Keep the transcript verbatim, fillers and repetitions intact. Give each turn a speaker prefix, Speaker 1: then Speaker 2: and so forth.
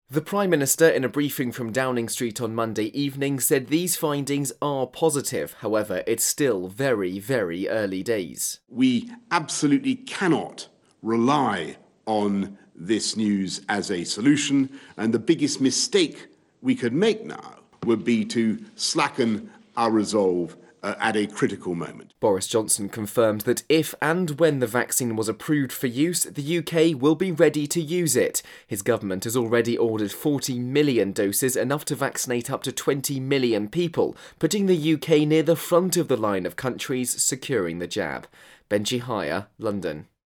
Speaker 1: The Prime Minister, in a briefing from Downing Street on Monday evening, said these findings are positive. However, it's still very, very early days.
Speaker 2: We absolutely cannot rely on this news as a solution, and the biggest mistake we could make now would be to slacken our resolve Uh, at a critical moment.
Speaker 1: Boris Johnson confirmed that if and when the vaccine was approved for use, the U K will be ready to use it. His government has already ordered forty million doses, enough to vaccinate up to twenty million people, putting the U K near the front of the line of countries securing the jab. Benji Hire, London.